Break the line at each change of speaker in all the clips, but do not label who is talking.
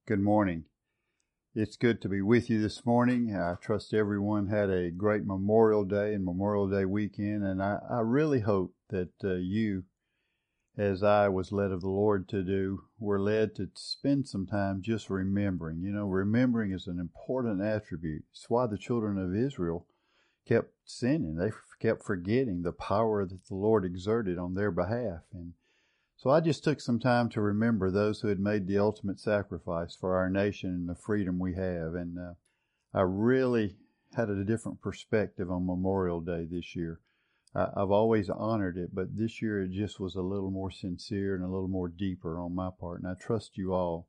Good morning. It's good to be with you this morning. I trust everyone had a great Memorial Day and Memorial Day weekend, and I really hope that you, as I was led of the Lord to do, were led to spend some time just remembering. You know, remembering is an important attribute. It's why the children of Israel kept sinning. They kept forgetting the power that the Lord exerted on their behalf. And so I just took some time to remember those who had made the ultimate sacrifice for our nation and the freedom we have. And I really had a different perspective on Memorial Day this year. I've always honored it, but this year it just was a little more sincere and a little more deeper on my part. And I trust you all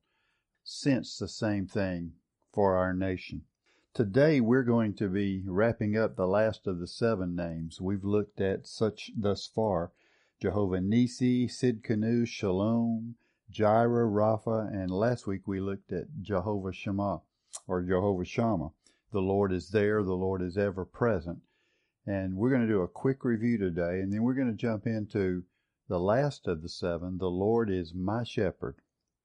sense the same thing for our nation. Today we're going to be wrapping up the last of the 7 names we've looked at such thus far. Jehovah Nisi, Sidkenu, Shalom, Jireh, Rapha, and last week we looked at Jehovah Shammah, or Jehovah Shammah. The Lord is there, the Lord is ever present. And we're going to do a quick review today, and then we're going to jump into the last of the 7, the Lord is my shepherd.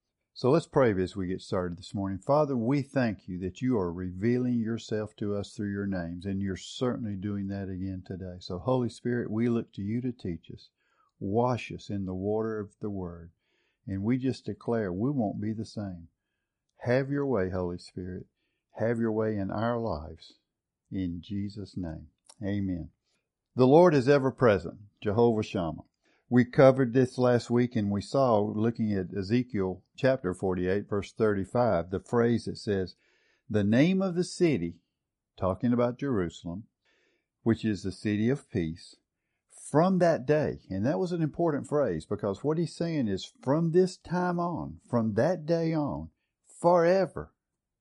So let's pray as we get started this morning. Father, we thank you that you are revealing yourself to us through your names, and you're certainly doing that again today. So Holy Spirit, we look to you to teach us. Wash us in the water of the Word. And we just declare we won't be the same. Have your way, Holy Spirit. Have your way in our lives. In Jesus' name, amen. The Lord is ever present, Jehovah Shammah. We covered this last week, and we saw, looking at Ezekiel chapter 48, verse 35, the phrase that says, the name of the city, talking about Jerusalem, which is the city of peace, from that day. And that was an important phrase, because what he's saying is from this time on, from that day on, forever,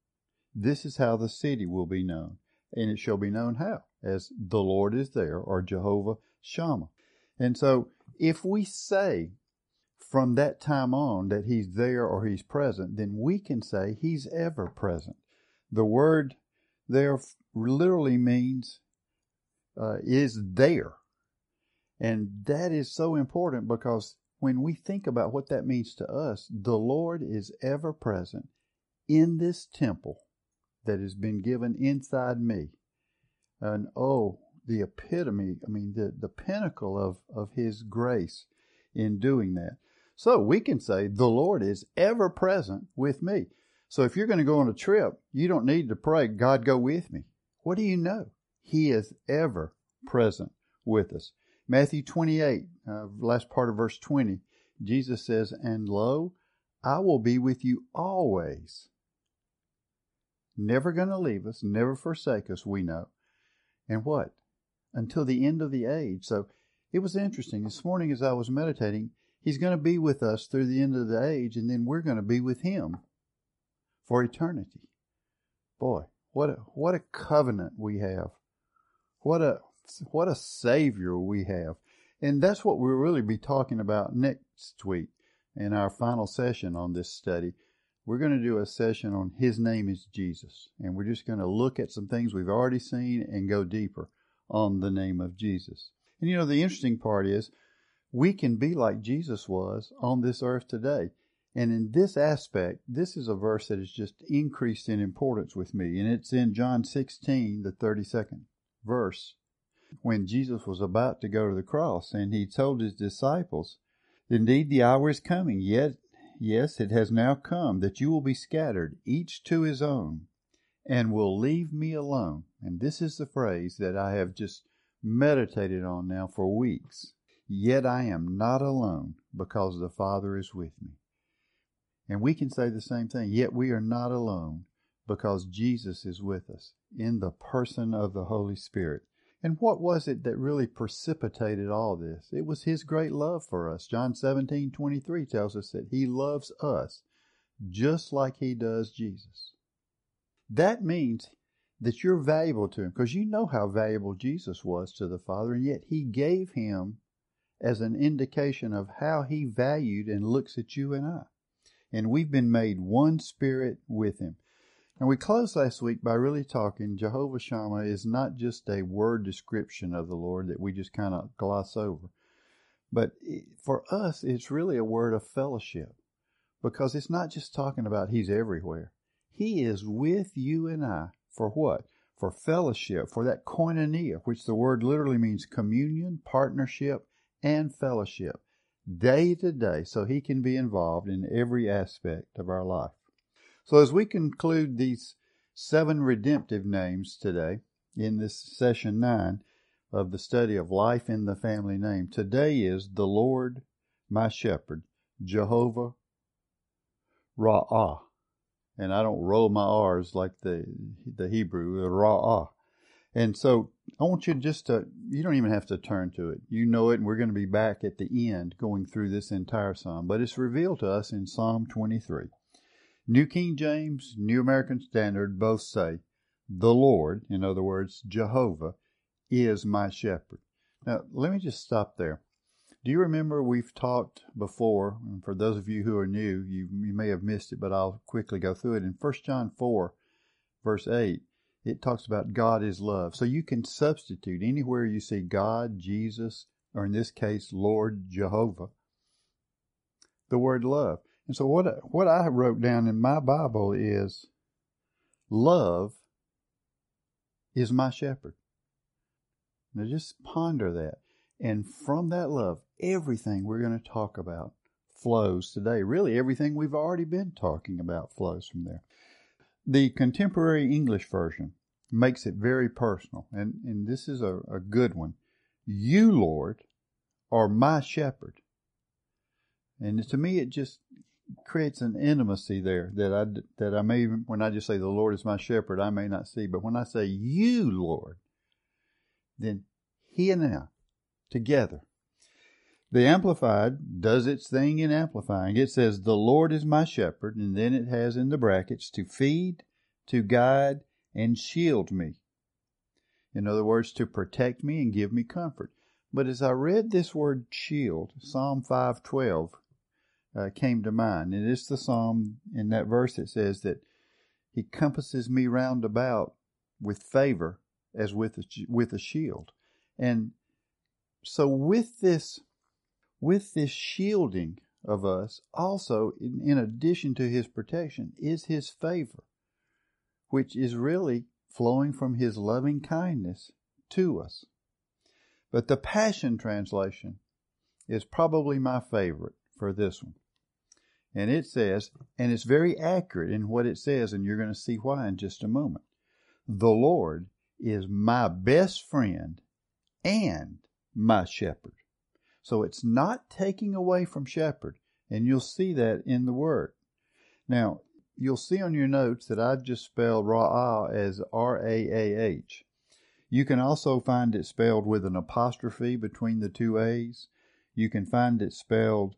this is how the city will be known. And it shall be known how? As the Lord is there, or Jehovah Shammah. And so if we say from that time on that he's there or he's present, then we can say he's ever present. The word there literally means is there. And that is so important, because when we think about what that means to us, the Lord is ever present in this temple that has been given inside me. And the epitome, the pinnacle of his grace in doing that. So we can say the Lord is ever present with me. So if you're going to go on a trip, you don't need to pray, God, go with me. What do you know? He is ever present with us. Matthew 28, last part of verse 20, Jesus says, and lo, I will be with you always. Never going to leave us, never forsake us, we know. And what? Until the end of the age. So it was interesting. This morning as I was meditating, he's going to be with us through the end of the age, and then we're going to be with him for eternity. Boy, what a covenant we have. What a Savior we have. And that's what we'll really be talking about next week in our final session on this study. We're going to do a session on His name is Jesus. And we're just going to look at some things we've already seen and go deeper on the name of Jesus. And the interesting part is we can be like Jesus was on this earth today. And in this aspect, this is a verse that has just increased in importance with me. And it's in John 16, the 32nd verse, when Jesus was about to go to the cross, and he told his disciples, indeed the hour is coming, yet, yes, it has now come, that you will be scattered, each to his own, and will leave me alone. And this is the phrase that I have just meditated on now for weeks. Yet I am not alone, because the Father is with me. And we can say the same thing. Yet we are not alone, because Jesus is with us in the person of the Holy Spirit. And what was it that really precipitated all this? It was his great love for us. John 17:23 tells us that he loves us just like he does Jesus. That means that you're valuable to him, because you know how valuable Jesus was to the Father, and yet he gave him as an indication of how he valued and looks at you and I. And we've been made one spirit with him. And we closed last week by really talking, Jehovah Shammah is not just a word description of the Lord that we just kind of gloss over. But for us, it's really a word of fellowship. because it's not just talking about He's everywhere. He is with you and I for what? For fellowship, for that koinonia, which the word literally means communion, partnership, and fellowship, day to day, so He can be involved in every aspect of our life. So as we conclude these 7 redemptive names today, in this session 9 of the study of life in the family name, today is the Lord my shepherd, Jehovah Ra'ah. And I don't roll my R's like the Hebrew, Ra'ah. And so I want you you don't even have to turn to it. You know it, and we're going to be back at the end going through this entire psalm. But it's revealed to us in Psalm 23. New King James, New American Standard both say, the Lord, in other words, Jehovah, is my shepherd. Now, let me just stop there. Do you remember we've talked before, and for those of you who are new, you may have missed it, but I'll quickly go through it. In 1 John 4, verse 8, it talks about God is love. So you can substitute anywhere you see God, Jesus, or in this case, Lord Jehovah, the word love. And so what I wrote down in my Bible is, love is my shepherd. Now just ponder that. And from that love, everything we're going to talk about flows today. Really, everything we've already been talking about flows from there. The Contemporary English Version makes it very personal, and this is a good one. You, Lord, are my shepherd. And to me, it just creates an intimacy there that I may, when I just say the Lord is my shepherd, I may not see. But when I say you, Lord, then He and I, together. The Amplified does its thing in amplifying. It says, the Lord is my shepherd, and then it has in the brackets, to feed, to guide, and shield me. In other words, to protect me and give me comfort. But as I read this word shield, Psalm 5:12 came to mind. And it's the psalm in that verse that says that He compasses me round about with favor as with a shield. And so with this shielding of us, also in addition to His protection, is His favor, which is really flowing from His loving kindness to us. But the Passion Translation is probably my favorite for this one. And it says, and it's very accurate in what it says, and you're going to see why in just a moment. The Lord is my best friend and my shepherd. So it's not taking away from shepherd, and you'll see that in the word. Now, you'll see on your notes that I've just spelled Ra'ah as R-A-A-H. You can also find it spelled with an apostrophe between the two A's. You can find it spelled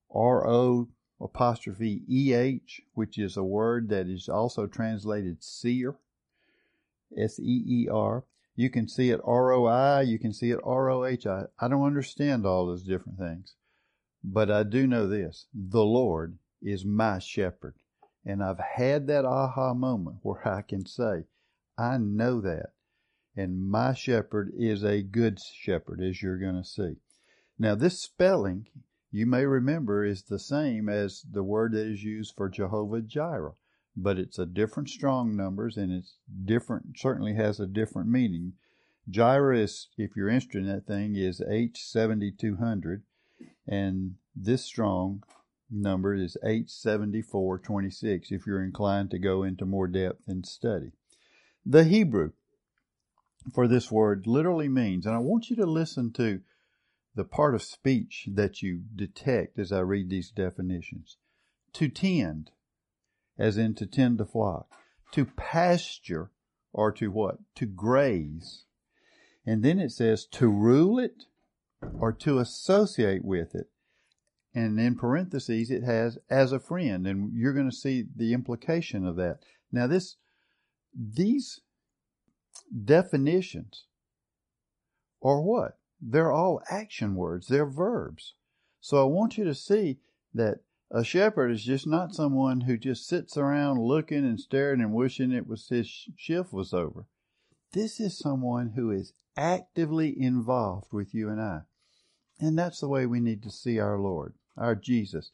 R-O-E-H, which is a word that is also translated seer, S-E-E-R. You can see it R-O-I, you can see it R-O-H. I don't understand all those different things, but I do know this. The Lord is my shepherd. And I've had that aha moment where I can say, I know that. And my shepherd is a good shepherd, as you're going to see. Now, this spelling, you may remember, is the same as the word that is used for Jehovah Jireh. But it's a different strong numbers, and it's different, certainly has a different meaning. Jireh is, if you're interested in that thing, is H7200, and this strong number is H7426, if you're inclined to go into more depth and study. The Hebrew for this word literally means, and I want you to listen to the part of speech that you detect as I read these definitions. To tend, as in to tend the flock. To pasture, or to what? To graze. And then it says to rule it, or to associate with it. And in parentheses, it has as a friend. And you're going to see the implication of that. Now, these definitions are what? They're all action words. They're verbs. So I want you to see that a shepherd is just not someone who just sits around looking and staring and wishing his shift was over. This is someone who is actively involved with you and I. And that's the way we need to see our Lord, our Jesus,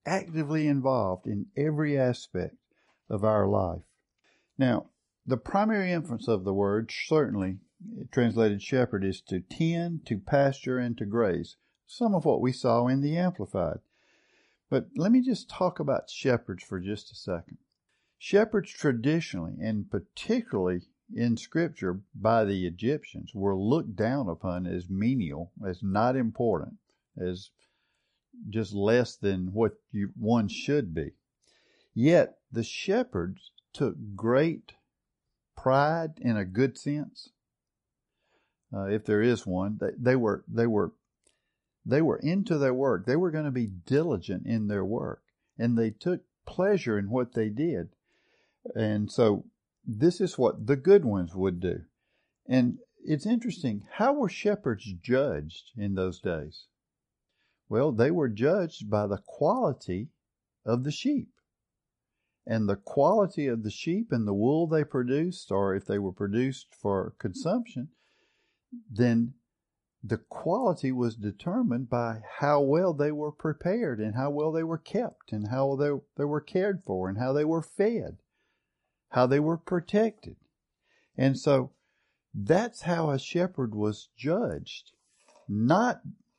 actively involved in every aspect of our life. Now, the primary inference of the word, certainly translated shepherd, is to tend, to pasture, and to graze. Some of what we saw in the Amplified. But let me just talk about shepherds for just a second. Shepherds traditionally, and particularly in Scripture by the Egyptians, were looked down upon as menial, as not important, as just less than what one should be. Yet the shepherds took great pride, in a good sense, if there is one. They were into their work. They were going to be diligent in their work, and they took pleasure in what they did. And so this is what the good ones would do. And it's interesting, how were shepherds judged in those days? Well, they were judged by the quality of the sheep. And the quality of the sheep and the wool they produced, or if they were produced for consumption, then the quality was determined by how well they were prepared and how well they were kept and how they were cared for and how they were fed, how they were protected. And so that's how a shepherd was judged, not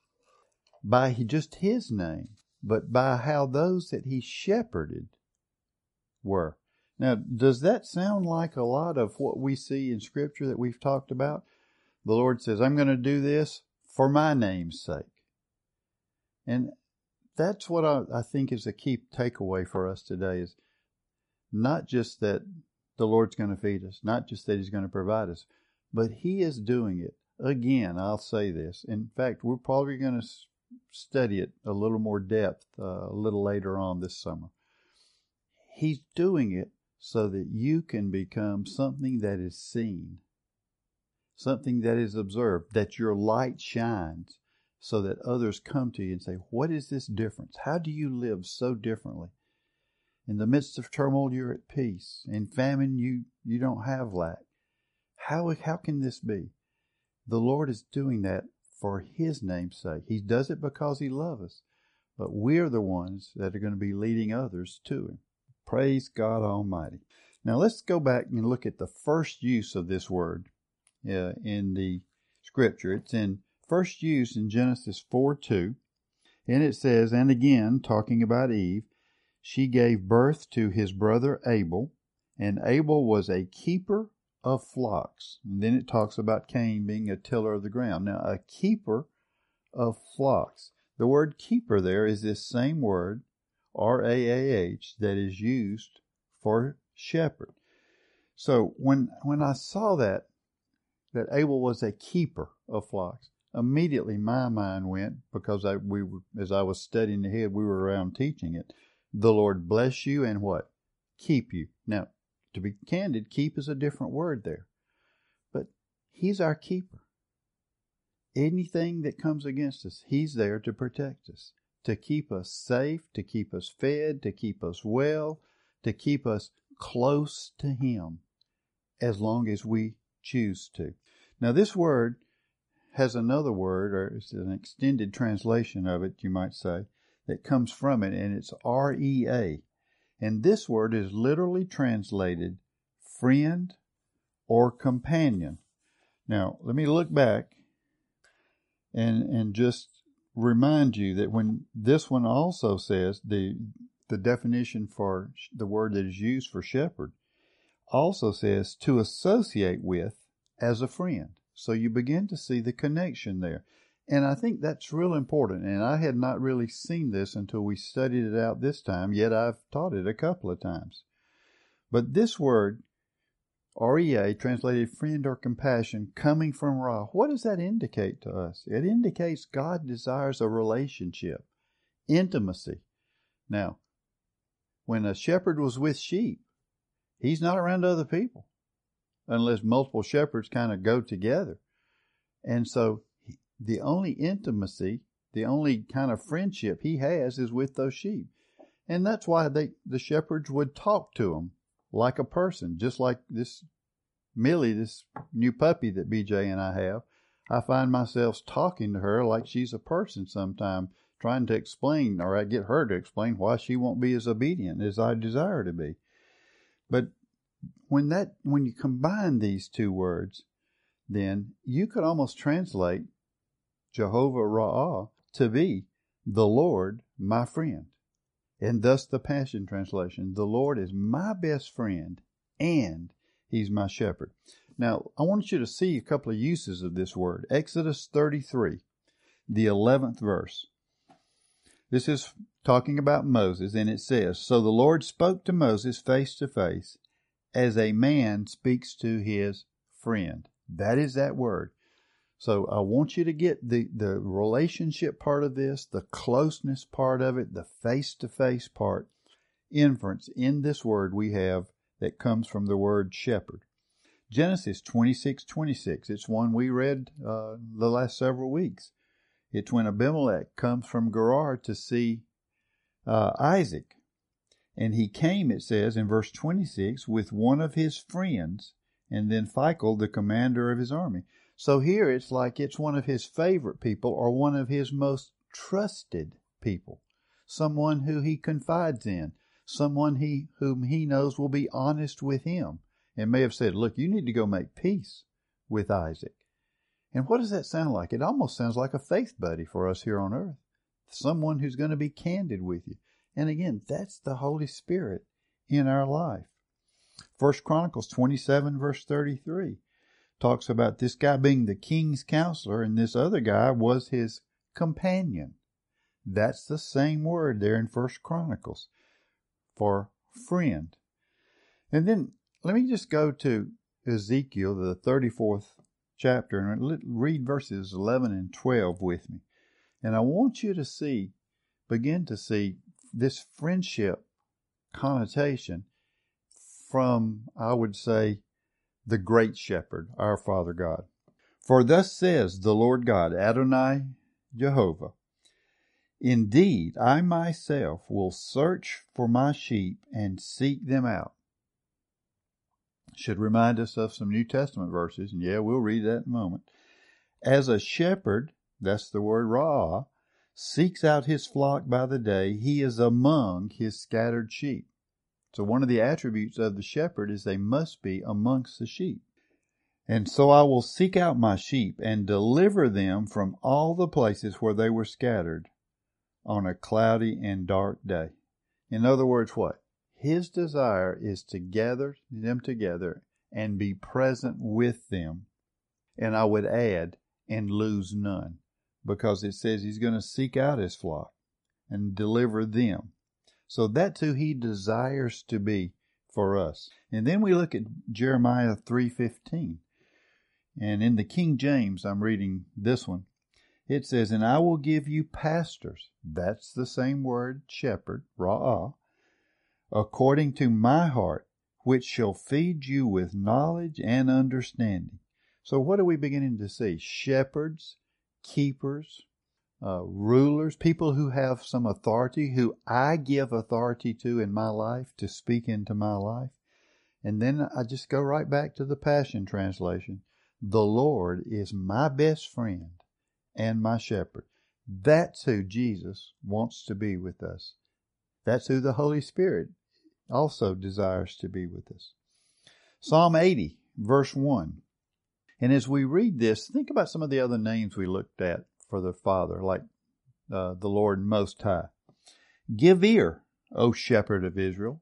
by just his name, but by how those that he shepherded were. Now, does that sound like a lot of what we see in Scripture that we've talked about? The Lord says, I'm going to do this for my name's sake. And that's what I think is a key takeaway for us today, is not just that the Lord's going to feed us, not just that He's going to provide us, but He is doing it. Again, I'll say this. In fact, we're probably going to study it a little more depth a little later on this summer. He's doing it so that you can become something that is seen, something that is observed, that your light shines so that others come to you and say, what is this difference? How do you live so differently? In the midst of turmoil, you're at peace. In famine, you don't have lack. How can this be? The Lord is doing that for His name's sake. He does it because He loves us. But we're the ones that are going to be leading others to Him. Praise God Almighty. Now let's go back and look at the first use of this word in the Scripture. It's in first use in Genesis 4:2. And it says, and again, talking about Eve, she gave birth to his brother Abel, and Abel was a keeper of flocks. And then it talks about Cain being a tiller of the ground. Now, a keeper of flocks. The word keeper there is this same word, R-A-A-H, that is used for shepherd. So when I saw that Abel was a keeper of flocks, immediately my mind went, because as I was studying ahead, we were around teaching it. The Lord bless you and what? Keep you. Now, to be candid, keep is a different word there. But He's our keeper. Anything that comes against us, He's there to protect us, to keep us safe, to keep us fed, to keep us well, to keep us close to Him, as long as we choose to. Now, this word has another word, or it's an extended translation of it, you might say, that comes from it, and it's R-E-A. And this word is literally translated friend or companion. Now, let me look back and just remind you that when this one also says, the definition for the word that is used for shepherd also says to associate with as a friend. So you begin to see the connection there. And I think that's real important. And I had not really seen this until we studied it out this time, yet I've taught it a couple of times. But this word, R-E-A, translated friend or compassion, coming from Ra, what does that indicate to us? It indicates God desires a relationship, intimacy. Now, when a shepherd was with sheep, he's not around other people, unless multiple shepherds kind of go together. And so the only intimacy, the only kind of friendship he has is with those sheep. And that's why the shepherds would talk to them like a person, just like this Millie, this new puppy that BJ and I have. I find myself talking to her like she's a person sometime, trying to explain, or I get her to explain why she won't be as obedient as I desire to be. But when you combine these two words, then you could almost translate Jehovah Ra'ah to be the Lord, my friend. And thus the Passion Translation, the Lord is my best friend and He's my shepherd. Now, I want you to see a couple of uses of this word. Exodus 33, the 11th verse. This is talking about Moses, and it says, "So the Lord spoke to Moses face to face, as a man speaks to his friend." That is that word. So I want you to get the relationship part of this, the closeness part of it, the face-to-face part, inference in this word we have that comes from the word shepherd. Genesis 26:26. It's one we read the last several weeks. It's when Abimelech comes from Gerar to see Isaac. And he came, it says in verse 26, with one of his friends, and then Phicol, the commander of his army. So here it's like it's one of his favorite people or one of his most trusted people. Someone who he confides in. Someone whom he knows will be honest with him. And may have said, look, you need to go make peace with Isaac. And what does that sound like? It almost sounds like a faith buddy for us here on earth. Someone who's going to be candid with you. And again, that's the Holy Spirit in our life. 1 Chronicles 27 verse 33 talks about this guy being the king's counselor and this other guy was his companion. That's the same word there in 1 Chronicles for friend. And then let me just go to Ezekiel, the 34th chapter, and read verses 11 and 12 with me. And I want you to begin to see this friendship connotation from, I would say, the great shepherd, our Father God. "For thus says the Lord God, Adonai Jehovah, indeed, I myself will search for my sheep and seek them out." Should remind us of some New Testament verses, and yeah, we'll read that in a moment. "As a shepherd," that's the word Ra'ah, "seeks out his flock by the day, he is among his scattered sheep." So one of the attributes of the shepherd is they must be amongst the sheep. "And so I will seek out my sheep and deliver them from all the places where they were scattered on a cloudy and dark day." In other words, what? His desire is to gather them together and be present with them. And I would add, and lose none, because it says he's going to seek out his flock and deliver them. So that's who he desires to be for us. And then we look at Jeremiah 3:15. And in the King James, I'm reading this one. It says, "And I will give you pastors," that's the same word, shepherd, Ra'ah, "according to my heart, which shall feed you with knowledge and understanding." So what are we beginning to see? Shepherds, keepers, rulers, people who have some authority, who I give authority to in my life to speak into my life. And then I just go right back to the Passion Translation. The Lord is my best friend and my shepherd. That's who Jesus wants to be with us. That's who the Holy Spirit also desires to be with us. Psalm 80, verse 1. And as we read this, think about some of the other names we looked at for the Father, like the Lord Most High. "Give ear, O shepherd of Israel,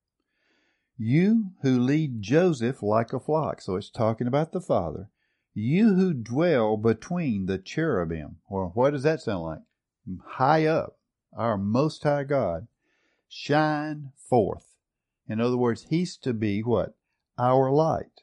you who lead Joseph like a flock." So it's talking about the Father. "You who dwell between the cherubim." Or what does that sound like? High up, our Most High God. "Shine forth." In other words, he's to be what? Our light.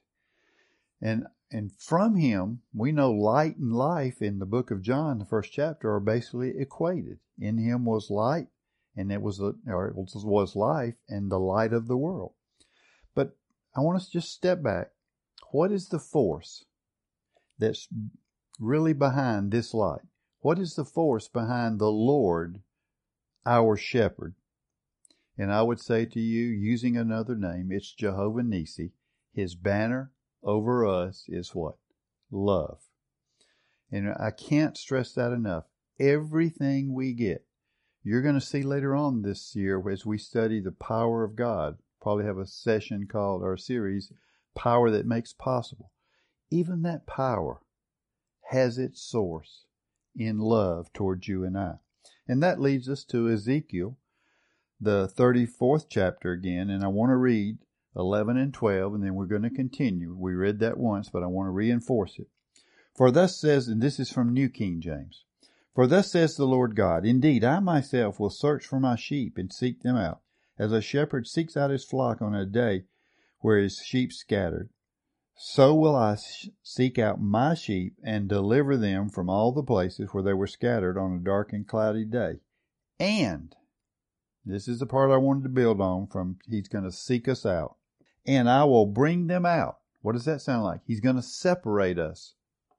And from him, we know light and life in the book of John, the first chapter, are basically equated. In him was light, and it was life, and the light of the world. But I want us to just step back. What is the force that's really behind this light? What is the force behind the Lord, our shepherd? And I would say to you, using another name, it's Jehovah Nissi. His banner over us is what? Love. And I can't stress that enough. Everything we get You're going to see later on this year as we study the power of God, probably have a session called, or a series, Power That Makes Possible. Even that power has its source in love towards you and I. And that leads us to Ezekiel, the 34th chapter again, and I want to read 11 and 12, and then we're going to continue. We read that once, but I want to reinforce it. For thus says, and this is from New King James, for thus says the Lord God, indeed, I myself will search for my sheep and seek them out, as a shepherd seeks out his flock on a day where his sheep scattered. So will I seek out my sheep and deliver them from all the places where they were scattered on a dark and cloudy day. And, this is the part I wanted to build on from he's going to seek us out. And I will bring them out. What does that sound like? He's going to separate us.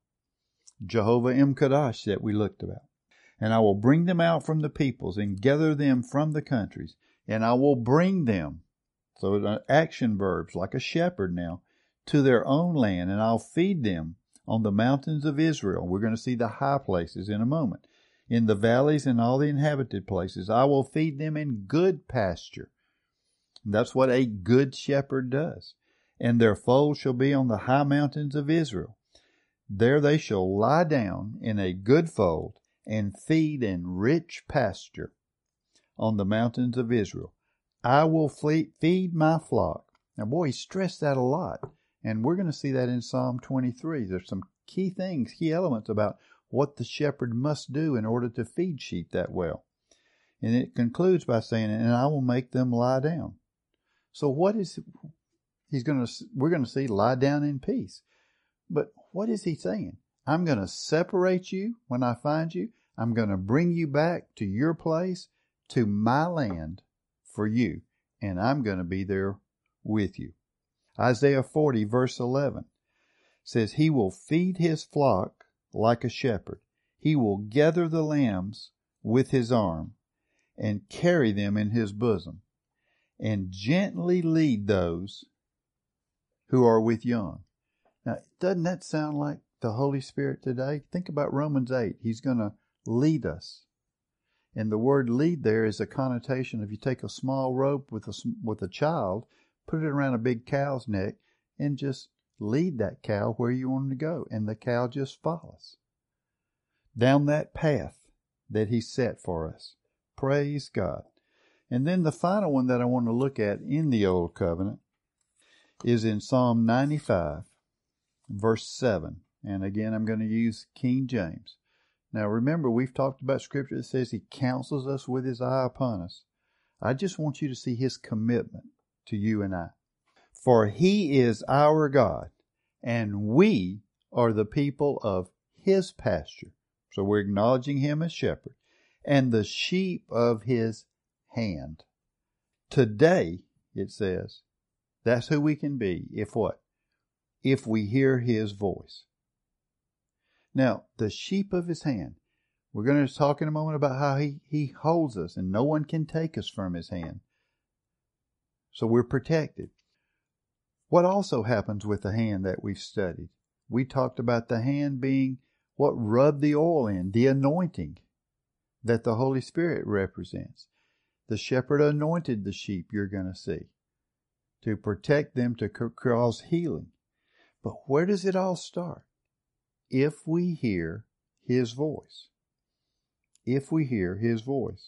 Jehovah M'Kadash that we looked about. And I will bring them out from the peoples and gather them from the countries. And I will bring them, so action verbs like a shepherd now, to their own land, and I'll feed them on the mountains of Israel. We're going to see the high places in a moment. In the valleys and all the inhabited places, I will feed them in good pasture. That's what a good shepherd does. And their fold shall be on the high mountains of Israel. There they shall lie down in a good fold and feed in rich pasture on the mountains of Israel. I will feed my flock. Now, boy, he stressed that a lot. And we're going to see that in Psalm 23. There's some key things, key elements about what the shepherd must do in order to feed sheep that well. And it concludes by saying, and I will make them lie down. So what is we're going to see lie down in peace. But what is he saying? I'm going to separate you when I find you. I'm going to bring you back to your place, to my land for you. And I'm going to be there with you. Isaiah 40 verse 11 says, he will feed his flock like a shepherd. He will gather the lambs with his arm and carry them in his bosom and gently lead those who are with young. Now, doesn't that sound like the Holy Spirit today? Think about Romans 8. He's going to lead us. And the word lead there is a connotation of you take a small rope with a child, put it around a big cow's neck, and just lead that cow where you want to go. And the cow just follows down that path that he set for us. Praise God. And then the final one that I want to look at in the Old Covenant is in Psalm 95, verse 7. And again, I'm going to use King James. Now remember, we've talked about scripture that says he counsels us with his eye upon us. I just want you to see his commitment to you and I. For he is our God, and we are the people of his pasture. So we're acknowledging him as shepherd, and the sheep of his hand. Today, it says, that's who we can be. If what? If we hear his voice. Now, the sheep of his hand. We're going to talk in a moment about how he holds us, and no one can take us from his hand. So we're protected. What also happens with the hand that we've studied? We talked about the hand being what rubbed the oil in, the anointing that the Holy Spirit represents. The shepherd anointed the sheep you're going to see to protect them, to cause healing. But where does it all start? If we hear his voice. If we hear his voice.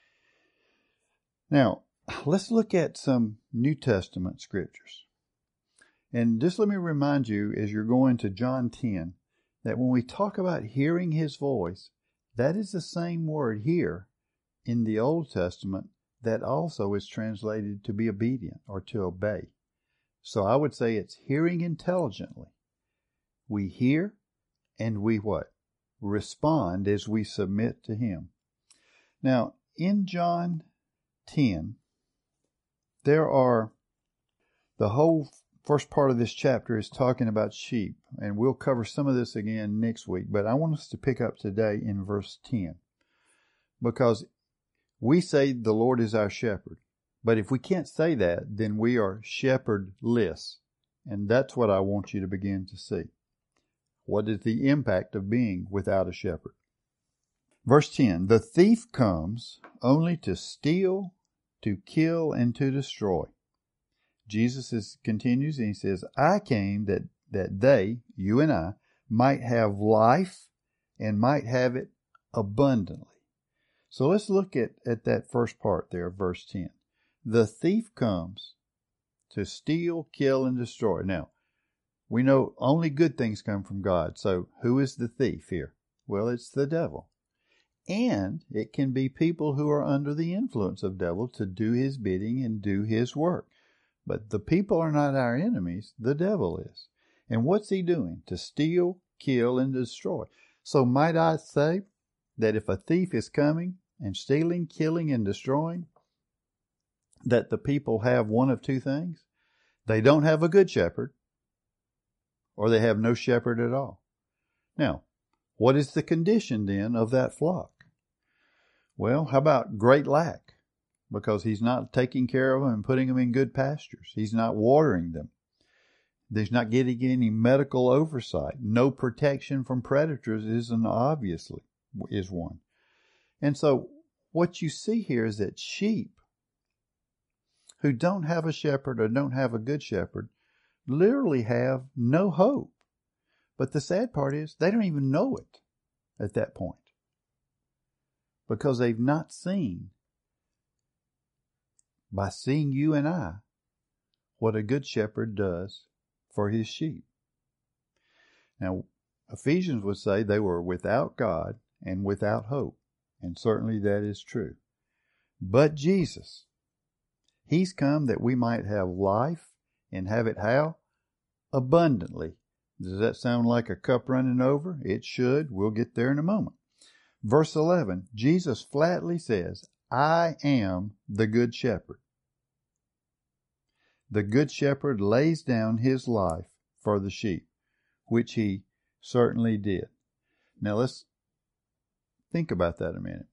Now, let's look at some New Testament scriptures. And just let me remind you, as you're going to John 10, that when we talk about hearing his voice, that is the same word here in the Old Testament that also is translated to be obedient or to obey. So I would say it's hearing intelligently. We hear and we what? Respond as we submit to him. Now, in John 10, there are the whole first part of this chapter is talking about sheep, and we'll cover some of this again next week, but I want us to pick up today in verse 10, because we say the Lord is our shepherd, but if we can't say that, then we are shepherdless, and that's what I want you to begin to see. What is the impact of being without a shepherd? Verse 10, the thief comes only to steal, to kill, and to destroy. Jesus continues and he says, I came that they, you and I, might have life and might have it abundantly. So let's look at that first part there, verse 10. The thief comes to steal, kill, and destroy. Now, we know only good things come from God. So who is the thief here? Well, it's the devil. And it can be people who are under the influence of devil to do his bidding and do his work. But the people are not our enemies. The devil is. And what's he doing? To steal, kill, and destroy. So might I say that if a thief is coming and stealing, killing, and destroying, that the people have one of two things? They don't have a good shepherd, or they have no shepherd at all. Now, what is the condition then of that flock? Well, how about great lack? Because he's not taking care of them and putting them in good pastures. He's not watering them. He's not getting any medical oversight. No protection from predators is one. And so what you see here is that sheep who don't have a shepherd or don't have a good shepherd literally have no hope. But the sad part is they don't even know it at that point, because they've not seen, by seeing you and I, what a good shepherd does for his sheep. Now, Ephesians would say they were without God and without hope, and certainly that is true. But Jesus, he's come that we might have life and have it how? Abundantly. Does that sound like a cup running over? It should. We'll get there in a moment. Verse 11, Jesus flatly says, I am the good shepherd. The good shepherd lays down his life for the sheep, which he certainly did. Now let's think about that a minute.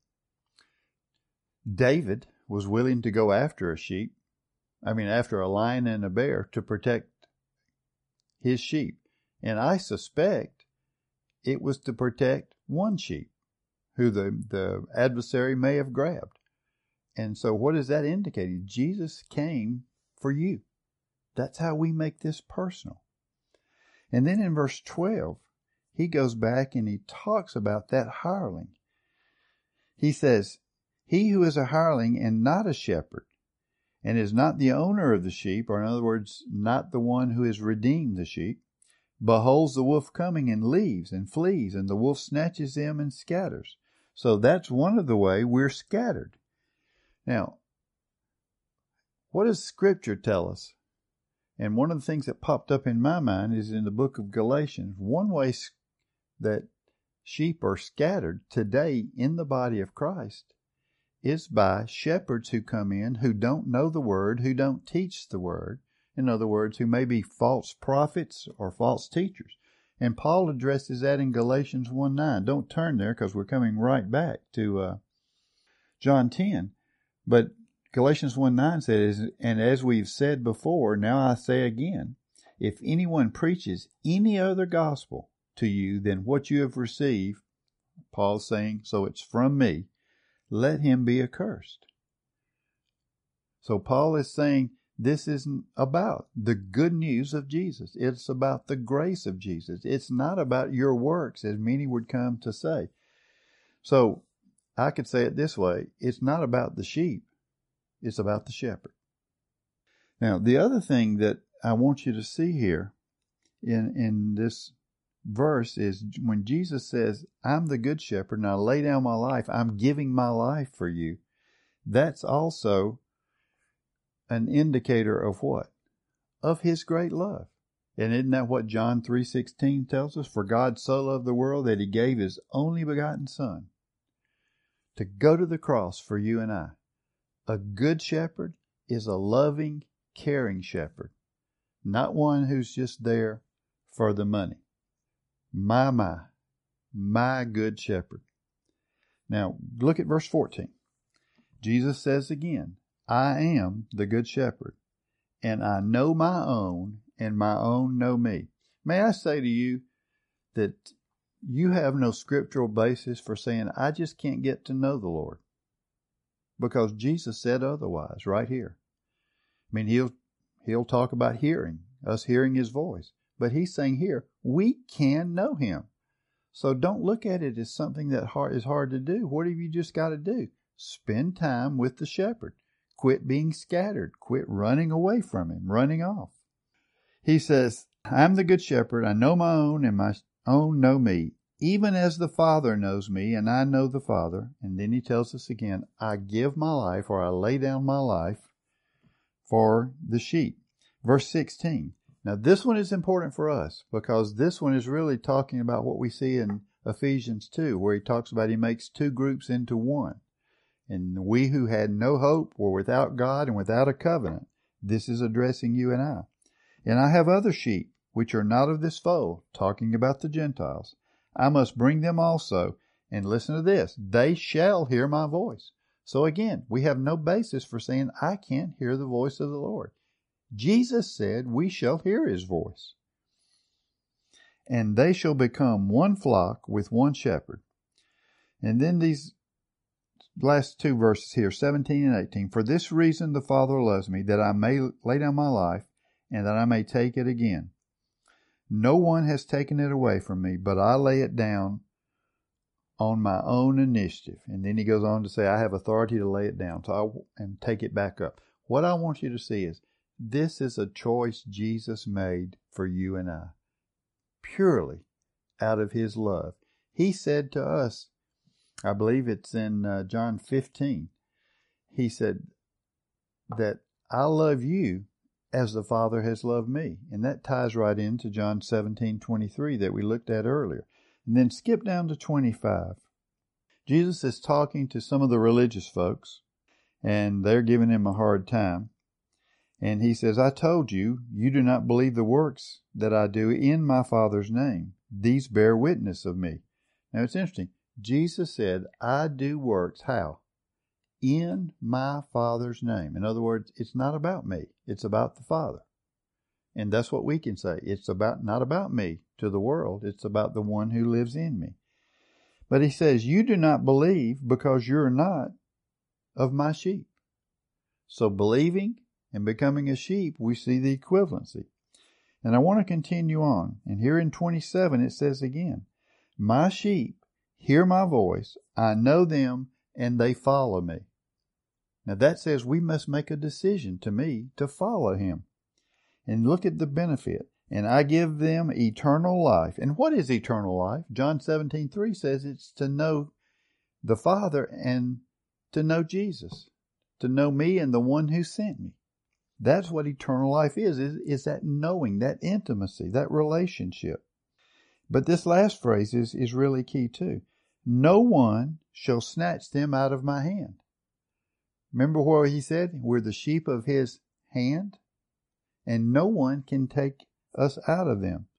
David was willing to go after after a lion and a bear to protect his sheep. And I suspect it was to protect one sheep who the adversary may have grabbed. And so what is that indicating? Jesus came for you. That's how we make this personal. And then in verse 12, he goes back and he talks about that hireling. He says, he who is a hireling and not a shepherd, and is not the owner of the sheep, or in other words, not the one who has redeemed the sheep, beholds the wolf coming and leaves and flees, and the wolf snatches them and scatters. So that's one of the way we're scattered. Now, what does Scripture tell us? And one of the things that popped up in my mind is in the book of Galatians. One way that sheep are scattered today in the body of Christ is by shepherds who come in who don't know the word, who don't teach the word. In other words, who may be false prophets or false teachers. And Paul addresses that in Galatians 1:9. Don't turn there because we're coming right back to John 10. But Galatians 1:9 says, and as we've said before, now I say again, if anyone preaches any other gospel to you than what you have received, Paul's saying, so it's from me, let him be accursed. So Paul is saying, this isn't about the good news of Jesus. It's about the grace of Jesus. It's not about your works, as many would come to say. So I could say it this way. It's not about the sheep. It's about the shepherd. Now, the other thing that I want you to see here in this verse is when Jesus says, I'm the good shepherd and I lay down my life, I'm giving my life for you. That's also an indicator of what? Of his great love. And isn't that what John 3:16 tells us? For God so loved the world that he gave his only begotten Son to go to the cross for you and I. A good shepherd is a loving, caring shepherd, not one who's just there for the money. My good shepherd. Now, look at verse 14. Jesus says again, I am the good shepherd, and I know my own, and my own know me. May I say to you that you have no scriptural basis for saying, I just can't get to know the Lord. because Jesus said otherwise right here. I mean, he'll talk about hearing, us hearing his voice. But he's saying here, we can know him. So don't look at it as something that is hard to do. What have you just got to do? Spend time with the shepherd. Quit being scattered. Quit running away from him, running off. He says, I'm the good shepherd. I know my own, and my own know me, even as the Father knows me, and I know the Father. And then he tells us again, I give my life, or I lay down my life for the sheep. Verse 16. Now this one is important for us, because this one is really talking about what we see in Ephesians 2, where he talks about he makes two groups into one. And we who had no hope were without God and without a covenant. This is addressing you and I. And I have other sheep, which are not of this fold, talking about the Gentiles. I must bring them also. And listen to this, they shall hear my voice. So again, we have no basis for saying, I can't hear the voice of the Lord. Jesus said, we shall hear his voice. And they shall become one flock with one shepherd. And then these last two verses here, 17 and 18. For this reason the Father loves me, that I may lay down my life, and that I may take it again. No one has taken it away from me, but I lay it down on my own initiative. And then he goes on to say, I have authority to lay it down and take it back up. What I want you to see is, this is a choice Jesus made for you and I, purely out of his love. He said to us, I believe it's in John 15, he said that I love you as the Father has loved me. And that ties right into John 17:23 that we looked at earlier. And then skip down to 25. Jesus is talking to some of the religious folks, and they're giving him a hard time. And he says, I told you, you do not believe the works that I do in my Father's name. These bear witness of me. Now it's interesting. Jesus said, I do works, how? In my Father's name. In other words, it's not about me. It's about the Father. And that's what we can say. It's not about me to the world. It's about the one who lives in me. But he says, you do not believe because you're not of my sheep. So believing and becoming a sheep, we see the equivalency. And I want to continue on. And here in 27 it says again, my sheep hear my voice, I know them, and they follow me. Now that says we must make a decision to follow him. And look at the benefit. And I give them eternal life. And what is eternal life? John 17:3 says it's to know the Father and to know Jesus. To know me and the one who sent me. That's what eternal life is that knowing, that intimacy, that relationship. But this last phrase is really key too. No one shall snatch them out of my hand. Remember what he said? We're the sheep of his hand, and no one can take us out of them.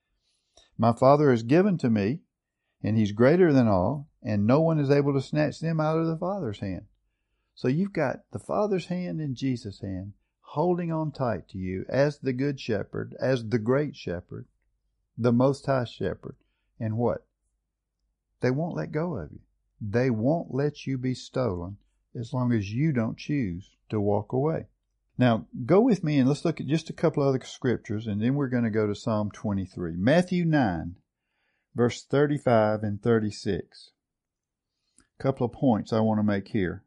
My Father has given to me, and he's greater than all, and no one is able to snatch them out of the Father's hand. So you've got the Father's hand and Jesus' hand holding on tight to you as the good shepherd, as the great shepherd, the most high shepherd. And what? They won't let go of you. They won't let you be stolen as long as you don't choose to walk away. Now, go with me and let's look at just a couple other scriptures, and then we're going to go to Psalm 23. Matthew 9, verse 35 and 36. A couple of points I want to make here.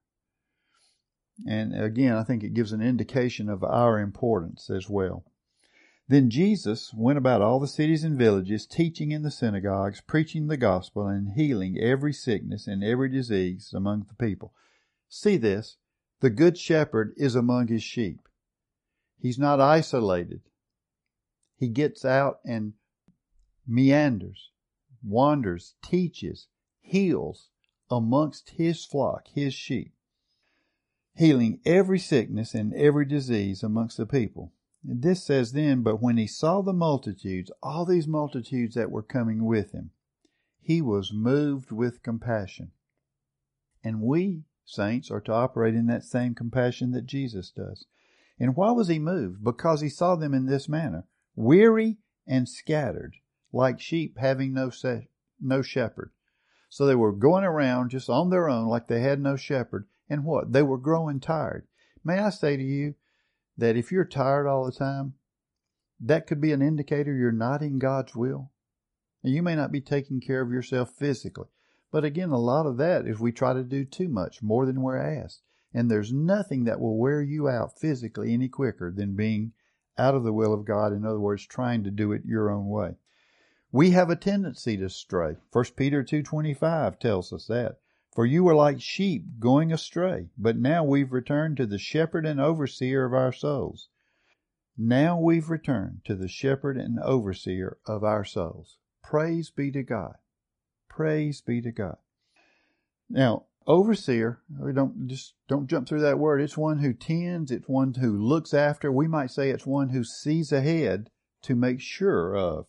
And again, I think it gives an indication of our importance as well. Then Jesus went about all the cities and villages, teaching in the synagogues, preaching the gospel, and healing every sickness and every disease among the people. See this, the good shepherd is among his sheep. He's not isolated. He gets out and meanders, wanders, teaches, heals amongst his flock, his sheep, healing every sickness and every disease amongst the people. And this says then, but when he saw the multitudes, all these multitudes that were coming with him, he was moved with compassion. And we, saints, are to operate in that same compassion that Jesus does. And why was he moved? Because he saw them in this manner, weary and scattered, like sheep having no shepherd. So they were going around just on their own like they had no shepherd, And what? They were growing tired. May I say to you that if you're tired all the time, that could be an indicator you're not in God's will. And you may not be taking care of yourself physically. But again, a lot of that is we try to do too much, more than we're asked. And there's nothing that will wear you out physically any quicker than being out of the will of God. In other words, trying to do it your own way. We have a tendency to stray. 1 Peter 2:25 tells us that. For you were like sheep going astray, but now we've returned to the shepherd and overseer of our souls. Now we've returned to the shepherd and overseer of our souls. Praise be to God. Praise be to God. Now, overseer, we don't jump through that word. It's one who tends, it's one who looks after. We might say it's one who sees ahead to make sure of.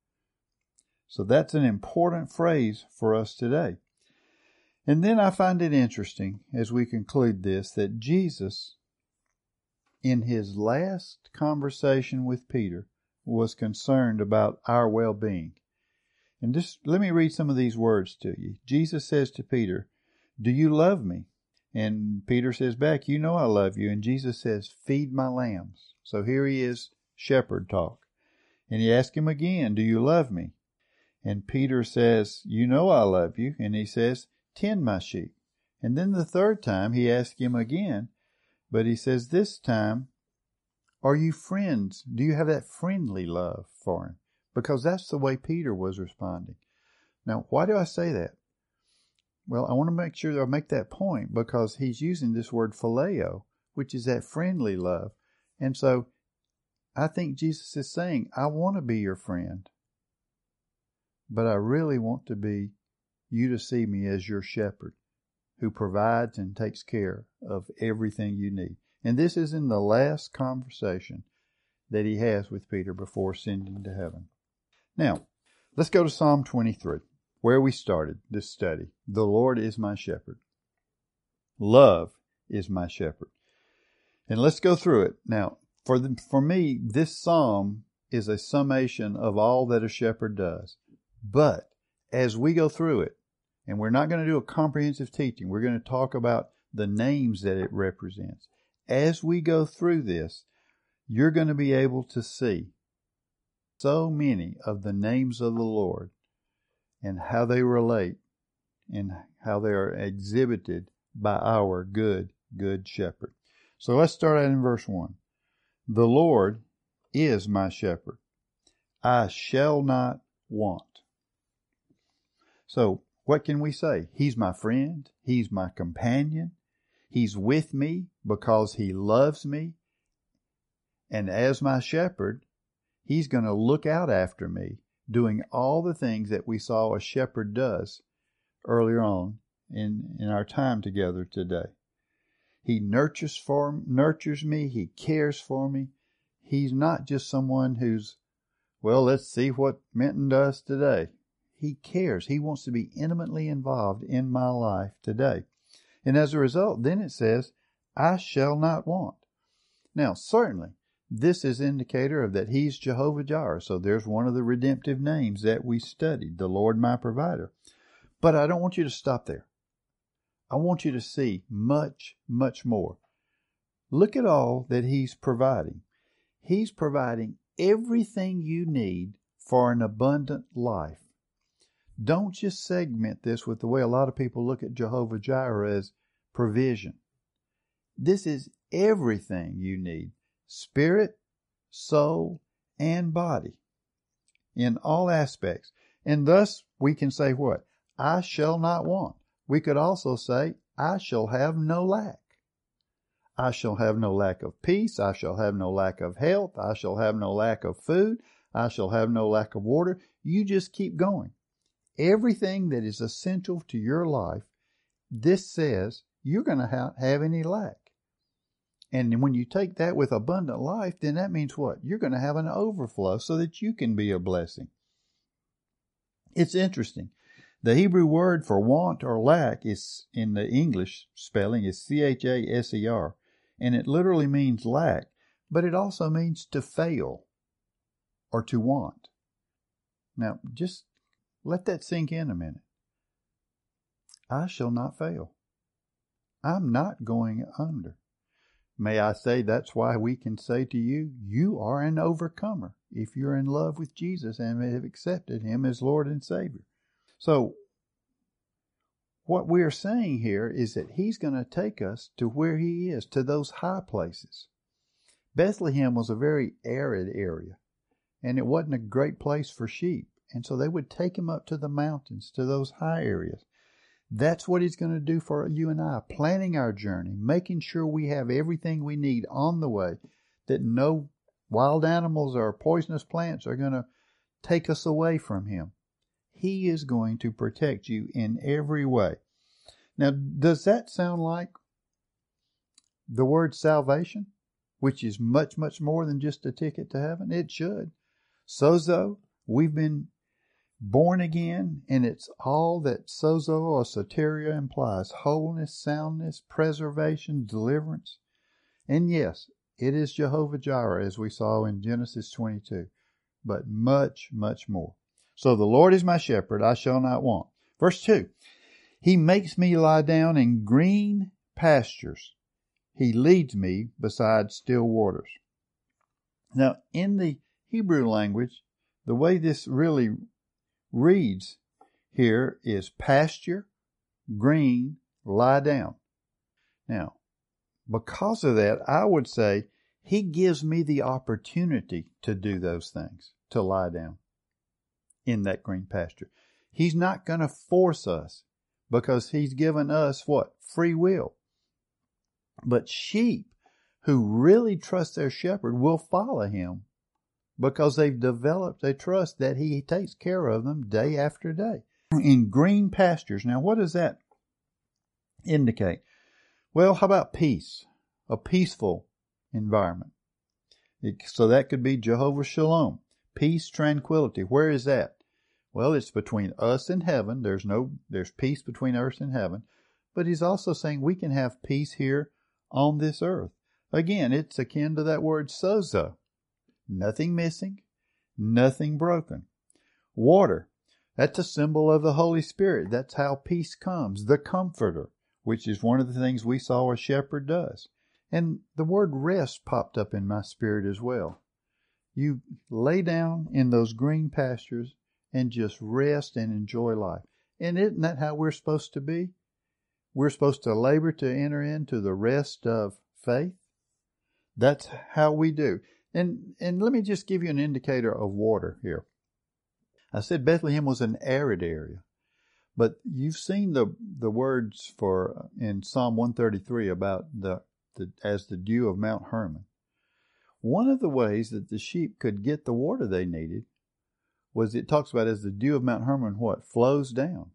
So that's an important phrase for us today. And then I find it interesting, as we conclude this, that Jesus, in his last conversation with Peter, was concerned about our well-being. And just let me read some of these words to you. Jesus says to Peter, "Do you love me?" And Peter says back, "You know I love you." And Jesus says, "Feed my lambs." So here he is, shepherd talk. And he asks him again, "Do you love me?" And Peter says, "You know I love you." And he says, "Tend my sheep." And then the third time he asks him again, but he says this time, "Are you friends? Do you have that friendly love for him?" Because that's the way Peter was responding. Now, why do I say that? Well, I want to make sure that I make that point because he's using this word phileo, which is that friendly love. And so I think Jesus is saying, I want to be your friend, but I really want you to see me as your shepherd who provides and takes care of everything you need. And this is in the last conversation that he has with Peter before ascending to heaven. Now, let's go to Psalm 23, where we started this study. The Lord is my shepherd. Love is my shepherd. And let's go through it. Now, for me, this psalm is a summation of all that a shepherd does. But as we go through it, and we're not going to do a comprehensive teaching, we're going to talk about the names that it represents. As we go through this, you're going to be able to see so many of the names of the Lord and how they relate and how they are exhibited by our good shepherd. So let's start out in verse 1. The Lord is my shepherd. I shall not want. So what can we say? He's my friend. He's my companion. He's with me because he loves me. And as my shepherd, he's going to look out after me, doing all the things that we saw a shepherd does earlier on in our time together today. He nurtures me. He cares for me. He's not just someone who's, well, let's see what Minton does today. He cares. He wants to be intimately involved in my life today. And as a result, then it says, I shall not want. Now, certainly, this is indicator of that he's Jehovah Jireh. So there's one of the redemptive names that we studied, the Lord my provider. But I don't want you to stop there. I want you to see much, much more. Look at all that he's providing. He's providing everything you need for an abundant life. Don't just segment this with the way a lot of people look at Jehovah Jireh as provision. This is everything you need. Spirit, soul, and body in all aspects. And thus we can say what? I shall not want. We could also say, I shall have no lack. I shall have no lack of peace. I shall have no lack of health. I shall have no lack of food. I shall have no lack of water. You just keep going. Everything that is essential to your life, this says you're going to have any lack. And when you take that with abundant life, then that means what? You're going to have an overflow so that you can be a blessing. It's interesting. The Hebrew word for want or lack is, in the English spelling, is chaser, and it literally means lack, but it also means to fail or to want. Now, just let that sink in a minute. I shall not fail. I'm not going under. May I say that's why we can say to you, you are an overcomer if you're in love with Jesus and have accepted him as Lord and Savior. So what we're saying here is that he's going to take us to where he is, to those high places. Bethlehem was a very arid area, and it wasn't a great place for sheep. And so they would take him up to the mountains, to those high areas. That's what he's going to do for you and I, planning our journey, making sure we have everything we need on the way, that no wild animals or poisonous plants are going to take us away from him. He is going to protect you in every way. Now, does that sound like the word salvation, which is much, much more than just a ticket to heaven? It should. Sozo, we've been born again, and it's all that sozo or soteria implies: wholeness, soundness, preservation, deliverance. And yes, it is Jehovah Jireh, as we saw in Genesis 22, but much, much more. So the Lord is my shepherd, I shall not want. Verse 2, he makes me lie down in green pastures. He leads me beside still waters. Now, in the Hebrew language, the way this really reads here is pasture, green, lie down. Now, because of that, I would say he gives me the opportunity to do those things, to lie down in that green pasture. He's not going to force us, because he's given us what? Free will. But sheep who really trust their shepherd will follow him, because they've developed a trust that he takes care of them day after day. In green pastures. Now, what does that indicate? Well, how about peace? A peaceful environment. So that could be Jehovah Shalom. Peace, tranquility. Where is that? Well, it's between us and heaven. There's peace between earth and heaven. But he's also saying we can have peace here on this earth. Again, it's akin to that word sozo. Nothing missing, nothing broken. Water, that's a symbol of the Holy Spirit. That's how peace comes. The Comforter, which is one of the things we saw a shepherd does. And the word rest popped up in my spirit as well. You lay down in those green pastures and just rest and enjoy life. And isn't that how we're supposed to be? We're supposed to labor to enter into the rest of faith. That's how we do. And let me just give you an indicator of water here. I said Bethlehem was an arid area, but you've seen the words for in Psalm 133 about as the dew of Mount Hermon. One of the ways that the sheep could get the water they needed was, it talks about as the dew of Mount Hermon what? Flows down.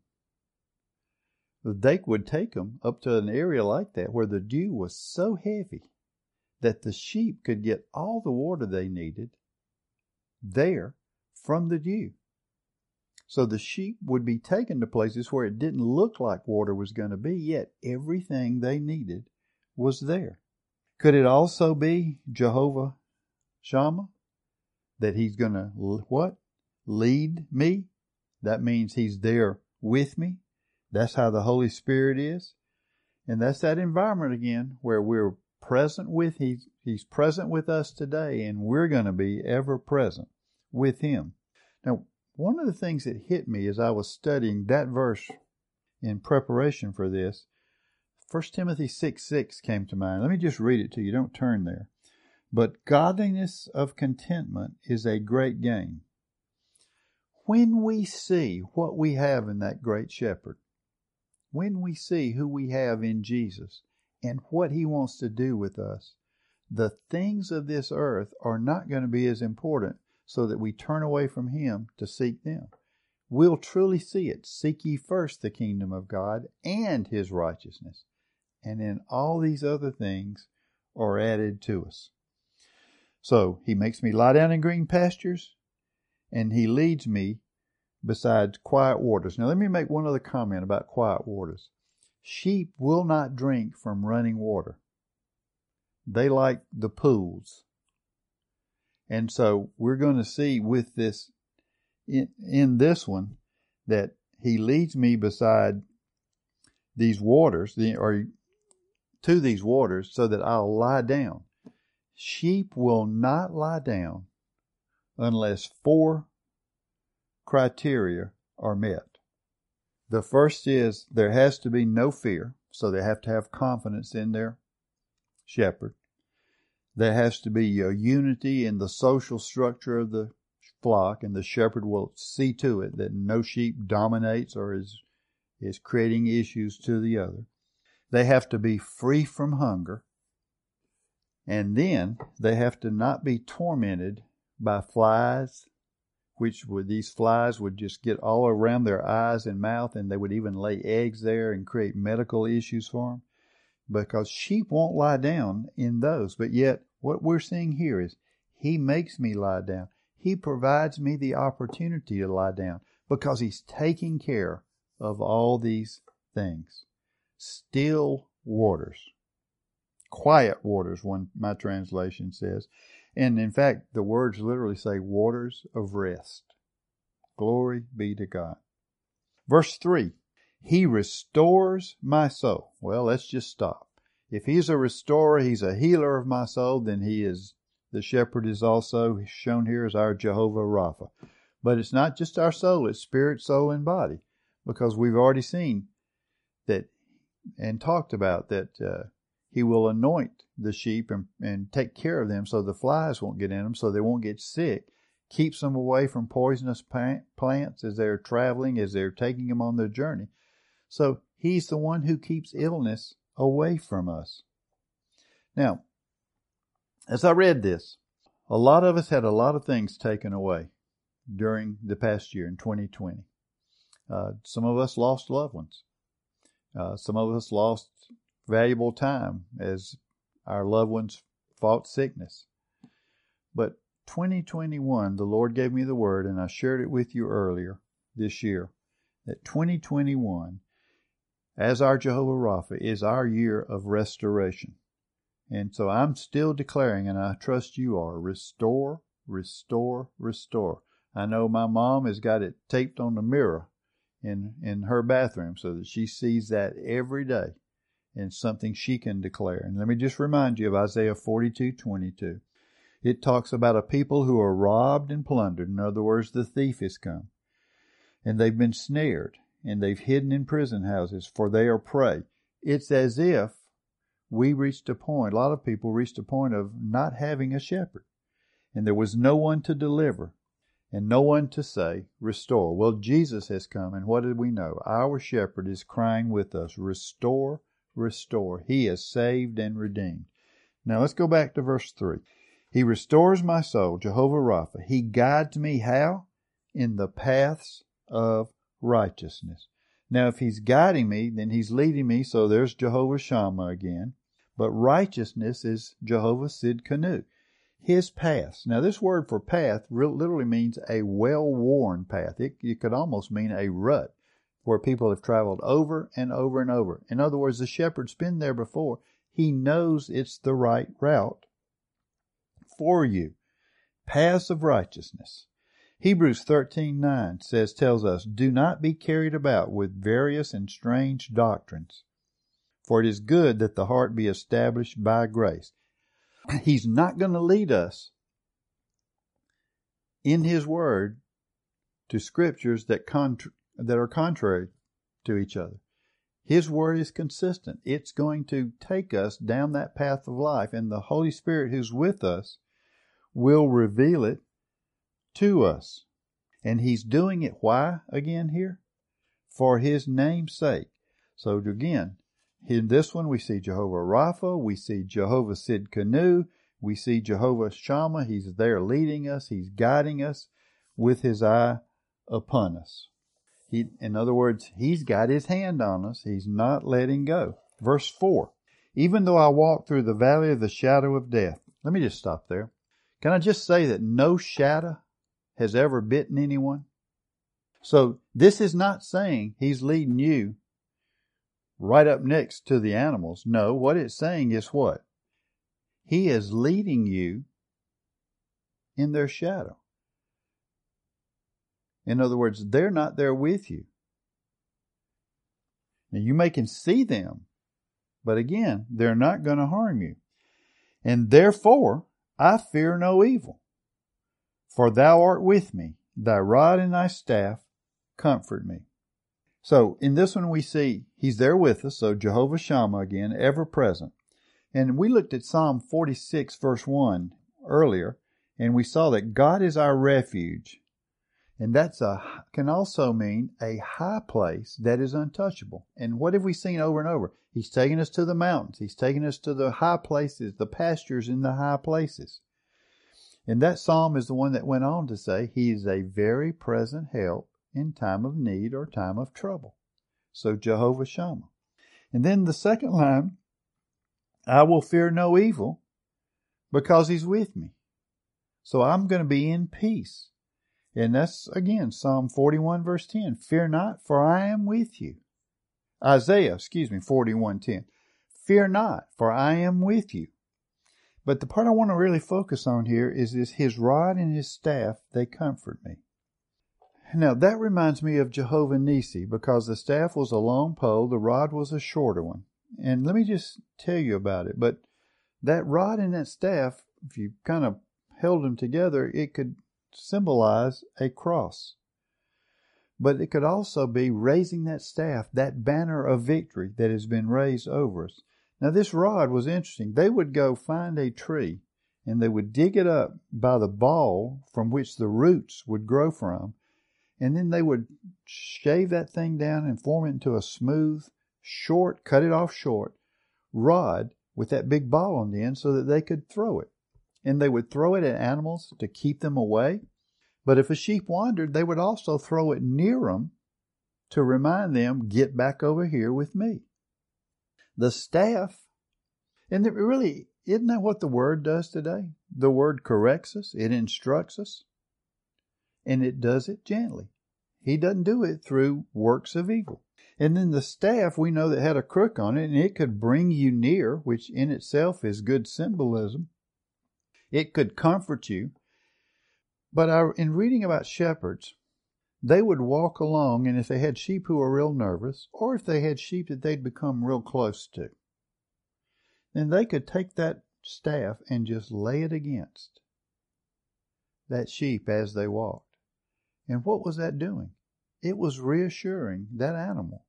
They would take them up to an area like that where the dew was so heavy that the sheep could get all the water they needed there from the dew. So the sheep would be taken to places where it didn't look like water was going to be, yet everything they needed was there. Could it also be Jehovah Shammah? That he's going to what? Lead me? That means he's there with me. That's how the Holy Spirit is. And that's that environment again where we're present with, he's present with us today, and we're going to be ever present with him. Now, one of the things that hit me as I was studying that verse in preparation for this, 1 Timothy 6:6 came to mind. Let me just read it to you. Don't turn there. But godliness of contentment is a great gain. When we see what we have in that great shepherd, when we see who we have in Jesus and what he wants to do with us, the things of this earth are not going to be as important, so that we turn away from him to seek them. We'll truly see it. Seek ye first the kingdom of God and his righteousness, and then all these other things are added to us. So he makes me lie down in green pastures, and he leads me beside quiet waters. Now let me make one other comment about quiet waters. Sheep will not drink from running water. They like the pools. And so we're going to see with this, in this one, that he leads me beside these waters, or to these waters so that I'll lie down. Sheep will not lie down unless 4 criteria are met. The first is there has to be no fear, so they have to have confidence in their shepherd. There has to be a unity in the social structure of the flock, and the shepherd will see to it that no sheep dominates or is creating issues to the other. They have to be free from hunger. And then they have to not be tormented by flies, these flies would just get all around their eyes and mouth, and they would even lay eggs there and create medical issues for them. Because sheep won't lie down in those. But yet, what we're seeing here is He makes me lie down. He provides me the opportunity to lie down because He's taking care of all these things. Still waters. Quiet waters, my translation says. And in fact, the words literally say waters of rest. Glory be to God. Verse 3, He restores my soul. Well, let's just stop. If He's a restorer, He's a healer of my soul, then the shepherd is also shown here as our Jehovah Rapha. But it's not just our soul, it's spirit, soul, and body. Because we've already seen that and talked about that He will anoint the sheep and take care of them so the flies won't get in them, so they won't get sick. Keeps them away from poisonous plants as they're traveling, as they're taking them on their journey. So He's the one who keeps illness away from us. Now, as I read this, a lot of us had a lot of things taken away during the past year in 2020. Some of us lost loved ones. Some of us lost valuable time as our loved ones fought sickness. But 2021, the Lord gave me the word, and I shared it with you earlier this year, that 2021, as our Jehovah Rapha, is our year of restoration. And so I'm still declaring, and I trust you are, restore, restore, restore. I know my mom has got it taped on the mirror in her bathroom so that she sees that every day and something she can declare. And let me just remind you of Isaiah 42:22. It talks about a people who are robbed and plundered. In other words, the thief has come. And they've been snared, and they've hidden in prison houses, for they are prey. It's as if we reached a point, a lot of people reached a point of not having a shepherd. And there was no one to deliver and no one to say, restore. Well, Jesus has come, and what did we know? Our shepherd is crying with us, restore, restore. He has saved and redeemed. Now let's go back to verse 3. He restores my soul, Jehovah Rapha. He guides me how? In the paths of righteousness. Now, if He's guiding me, then He's leading me, so there's Jehovah Shammah again. But righteousness is Jehovah Sidkenu, His paths. Now, this word for path literally means a well-worn path. It could almost mean a rut where people have traveled over and over and over. In other words, the shepherd's been there before. He knows it's the right route for you. Paths of righteousness. Hebrews 13:9 tells us, do not be carried about with various and strange doctrines, for it is good that the heart be established by grace. He's not going to lead us in His Word to scriptures that are contrary to each other. His Word is consistent. It's going to take us down that path of life, and the Holy Spirit who's with us will reveal it to us. And He's doing it, why again here? For His name's sake. So again, in this one we see Jehovah Rapha, we see Jehovah Sidkenu, we see Jehovah Shammah. He's there leading us, He's guiding us with His eye upon us. In other words, He's got His hand on us. He's not letting go. Verse 4, even though I walk through the valley of the shadow of death. Let me just stop there. Can I just say that no shadow has ever bitten anyone? So this is not saying He's leading you right up next to the animals. No, what it's saying is what? He is leading you in their shadow. In other words, they're not there with you. Now you may can see them, But again, they're not going to harm you. And therefore, I fear no evil. For thou art with me. Thy rod and thy staff comfort me. So in this one we see he's there with us. So Jehovah Shammah again, ever present. And we looked at Psalm 46 verse 1 earlier, and we saw that God is our refuge. And that's can also mean a high place that is untouchable. And what have we seen over and over? He's taken us to the mountains. He's taken us to the high places, the pastures in the high places. And that psalm is the one that went on to say, he is a very present help in time of need or time of trouble. So Jehovah Shammah. And then the second line, I will fear no evil because he's with me. So I'm going to be in peace. And that's, again, Psalm 41, verse 10. Fear not, for I am with you. Isaiah 41:10. Fear not, for I am with you. But the part I want to really focus on here is his rod and his staff, they comfort me. Now, that reminds me of Jehovah Nissi, because the staff was a long pole, the rod was a shorter one. And let me just tell you about it. But that rod and that staff, if you kind of held them together, it could symbolize a cross. But it could also be raising that staff, that banner of victory that has been raised over us. Now this rod was interesting. They would go find a tree and they would dig it up by the ball from which the roots would grow from. And then they would shave that thing down and form it into a smooth, short, cut it off short rod with that big ball on the end so that they could throw it. And they would throw it at animals to keep them away. But if a sheep wandered, they would also throw it near them to remind them, get back over here with me. The staff, and it really, isn't that what the Word does today? The Word corrects us, it instructs us, and it does it gently. He doesn't do it through works of evil. And then the staff, we know that had a crook on it, and it could bring you near, which in itself is good symbolism. It could comfort you. But in reading about shepherds, they would walk along, and if they had sheep who were real nervous, or if they had sheep that they'd become real close to, then they could take that staff and just lay it against that sheep as they walked. And what was that doing? It was reassuring that animal,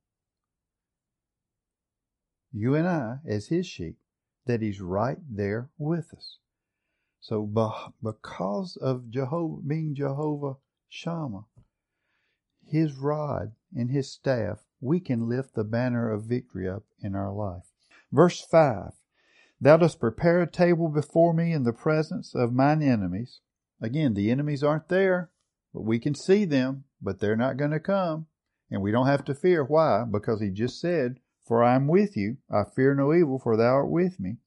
you and I, as his sheep, that he's right there with us. So because of being Jehovah Shammah, his rod and his staff, we can lift the banner of victory up in our life. Verse 5, thou dost prepare a table before me in the presence of mine enemies. Again, the enemies aren't there, but we can see them, but they're not going to come. And we don't have to fear. Why? Because he just said, for I am with you. I fear no evil, for thou art with me.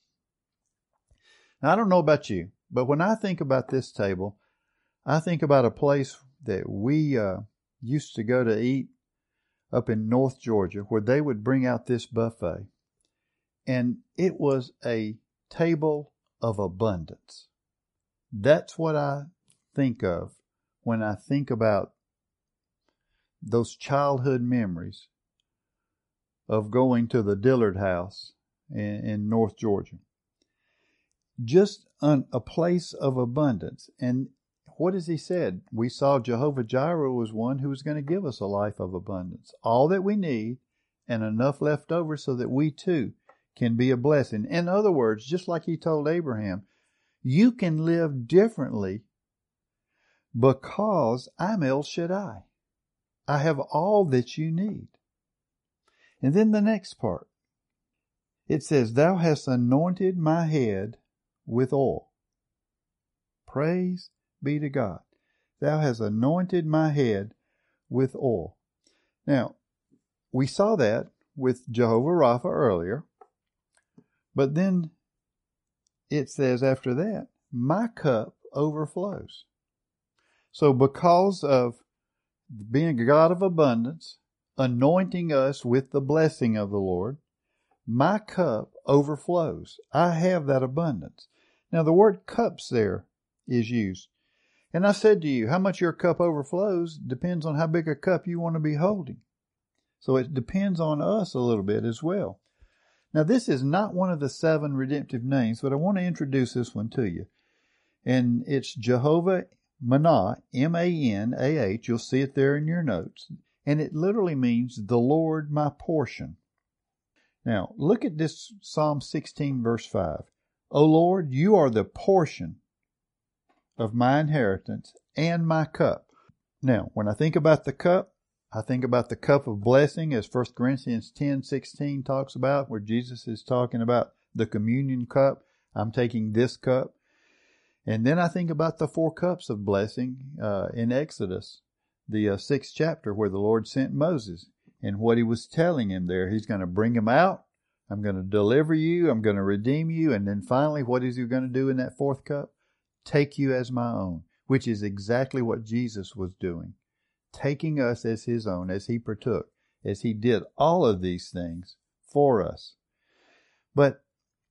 Now, I don't know about you, but when I think about this table, I think about a place that we used to go to eat up in North Georgia, where they would bring out this buffet. And it was a table of abundance. That's what I think of when I think about those childhood memories of going to the Dillard House in North Georgia. Just a place of abundance. And what has he said? We saw Jehovah Jireh was one who was going to give us a life of abundance. All that we need and enough left over so that we too can be a blessing. In other words, just like he told Abraham, you can live differently because I'm El Shaddai. I have all that you need. And then the next part. It says, thou hast anointed my head with oil. Praise be to God. Thou hast anointed my head with oil. Now, we saw that with Jehovah Rapha earlier. But then it says after that, my cup overflows. So because of being a God of abundance, anointing us with the blessing of the Lord, my cup overflows. I have that abundance. Now the word cups there is used. And I said to you, how much your cup overflows depends on how big a cup you want to be holding. So it depends on us a little bit as well. Now, this is not one of the 7 redemptive names, but I want to introduce this one to you. And it's Jehovah Manah, M-A-N-A-H. You'll see it there in your notes. And it literally means the Lord my portion. Now, look at this Psalm 16, verse 5. O Lord, you are the portion of my inheritance and my cup. Now, when I think about the cup, I think about the cup of blessing, as 1 Corinthians 10:16 talks about, where Jesus is talking about the communion cup. I'm taking this cup. And then I think about the 4 cups of blessing in Exodus, the 6th chapter, where the Lord sent Moses. And what he was telling him there, he's going to bring him out. I'm going to deliver you. I'm going to redeem you. And then finally, what is he going to do in that 4th cup? Take you as my own, which is exactly what Jesus was doing. Taking us as his own, as he partook, as he did all of these things for us. But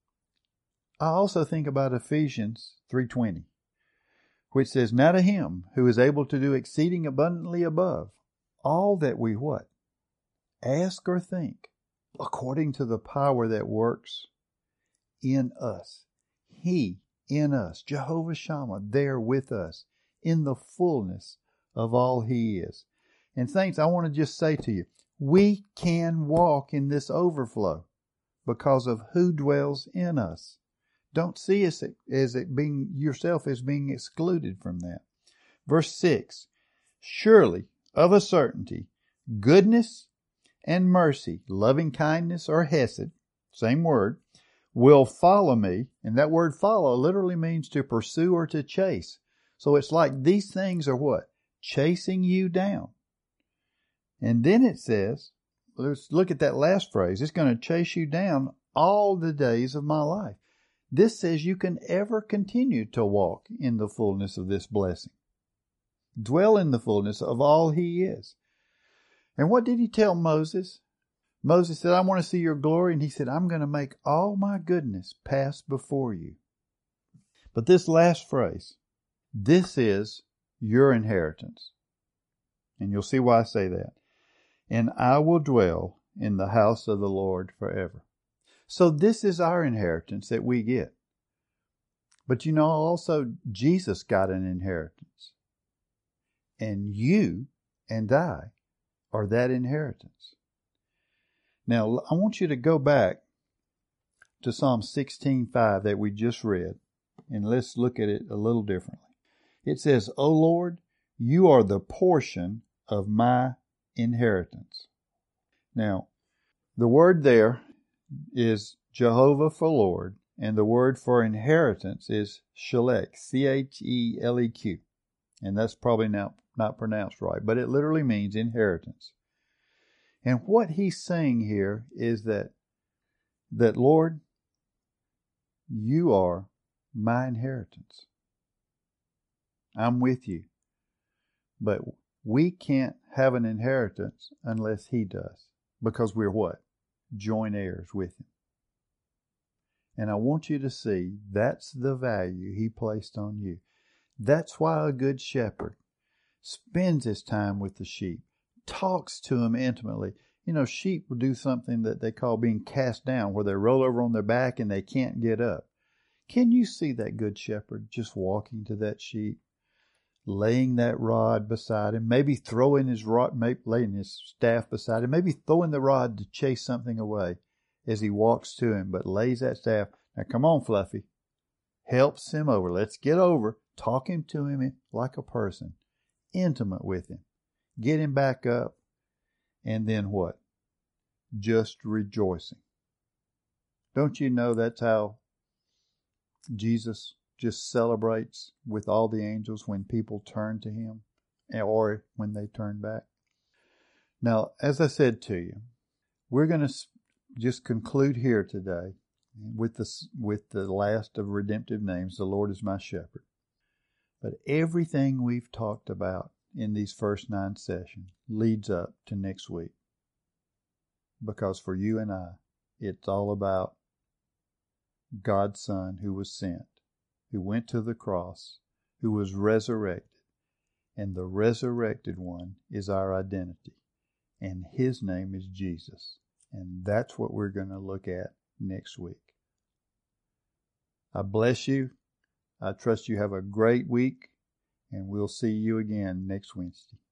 I also think about Ephesians 3:20, which says, now to him who is able to do exceeding abundantly above all that we what? Ask or think, according to the power that works in us. He in us, Jehovah Shammah, there with us, in the fullness of all he is. And saints, I want to just say to you, we can walk in this overflow because of who dwells in us. Don't see us as it being yourself as being excluded from that. Verse 6, surely, of a certainty, goodness and mercy, loving kindness or hesed, same word, will follow me. And that word follow literally means to pursue or to chase. So it's like these things are what? Chasing you down. And then it says, let's look at that last phrase. It's going to chase you down all the days of my life. This says you can ever continue to walk in the fullness of this blessing. Dwell in the fullness of all he is. And what did he tell Moses? Moses said, I want to see your glory. And he said, I'm going to make all my goodness pass before you. But this last phrase, this is your inheritance. And you'll see why I say that. And I will dwell in the house of the Lord forever. So this is our inheritance that we get. But you know, also Jesus got an inheritance. And you and I are that inheritance. Now, I want you to go back to Psalm 16:5 that we just read. And let's look at it a little differently. It says, O Lord, you are the portion of my inheritance. Now, the word there is Jehovah for Lord, and the word for inheritance is Chelek, C-H-E-L-E-Q. And that's probably not pronounced right, but it literally means inheritance. And what he's saying here is that Lord, you are my inheritance. I'm with you. But we can't have an inheritance unless he does. Because we're what? Joint heirs with him. And I want you to see that's the value he placed on you. That's why a good shepherd spends his time with the sheep, talks to them intimately. You know, sheep will do something that they call being cast down, where they roll over on their back and they can't get up. Can you see that good shepherd just walking to that sheep, laying that rod beside him, maybe throwing his rod, maybe laying his staff beside him, maybe throwing the rod to chase something away as he walks to him, but lays that staff. Now come on, Fluffy. Helps him over. Let's get over. Talking to him like a person. Intimate with him. Get him back up. And then what? Just rejoicing. Don't you know that's how Jesus just celebrates with all the angels when people turn to him or when they turn back? Now, as I said to you, we're going to just conclude here today with the last of redemptive names, the Lord is my shepherd. But everything we've talked about in these first 9 sessions leads up to next week. Because for you and I, it's all about God's Son who was sent, who went to the cross, who was resurrected. And the resurrected one is our identity. And his name is Jesus. And that's what we're going to look at next week. I bless you. I trust you have a great week, and we'll see you again next Wednesday.